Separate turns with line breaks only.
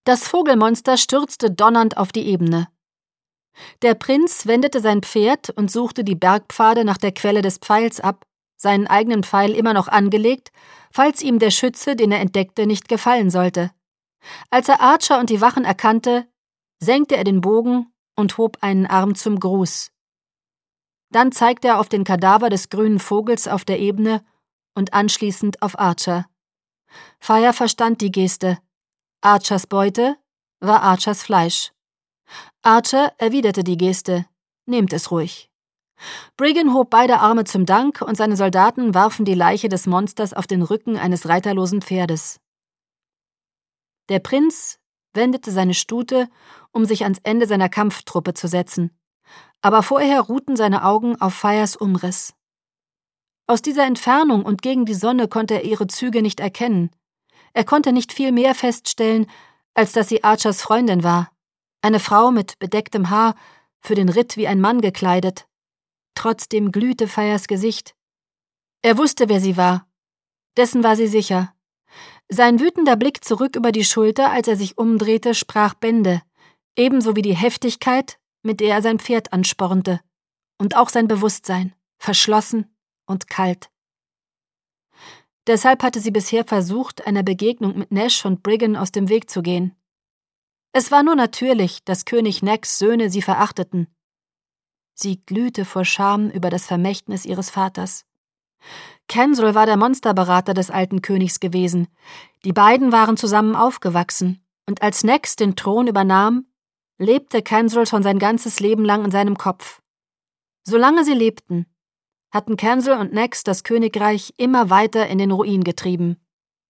Das Vogelmonster stürzte donnernd auf die Ebene. Der Prinz wendete sein Pferd und suchte die Bergpfade nach der Quelle des Pfeils ab, seinen eigenen Pfeil immer noch angelegt, falls ihm der Schütze, den er entdeckte, nicht gefallen sollte. Als er Archer und die Wachen erkannte, senkte er den Bogen und hob einen Arm zum Gruß. Dann zeigte er auf den Kadaver des grünen Vogels auf der Ebene und anschließend auf Archer. Fire verstand die Geste. Archers Beute war Archers Fleisch. Archer erwiderte die Geste. Nehmt es ruhig. Briggan hob beide Arme zum Dank und seine Soldaten warfen die Leiche des Monsters auf den Rücken eines reiterlosen Pferdes. Der Prinz wendete seine Stute, um sich ans Ende seiner Kampftruppe zu setzen. Aber vorher ruhten seine Augen auf Fires Umriss. Aus dieser Entfernung und gegen die Sonne konnte er ihre Züge nicht erkennen. Er konnte nicht viel mehr feststellen, als dass sie Archers Freundin war. Eine Frau mit bedecktem Haar, für den Ritt wie ein Mann gekleidet. Trotzdem glühte Fires Gesicht. Er wusste, wer sie war. Dessen war sie sicher. Sein wütender Blick zurück über die Schulter, als er sich umdrehte, sprach Bände, ebenso wie die Heftigkeit, mit der er sein Pferd anspornte. Und auch sein Bewusstsein, verschlossen und kalt. Deshalb hatte sie bisher versucht, einer Begegnung mit Nash und Briggan aus dem Weg zu gehen. Es war nur natürlich, dass König Necks Söhne sie verachteten. Sie glühte vor Scham über das Vermächtnis ihres Vaters. Kensrul war der Monsterberater des alten Königs gewesen. Die beiden waren zusammen aufgewachsen, und als Necks den Thron übernahm, lebte Kensrul schon sein ganzes Leben lang in seinem Kopf. Solange sie lebten, hatten Kensrul und Necks das Königreich immer weiter in den Ruin getrieben.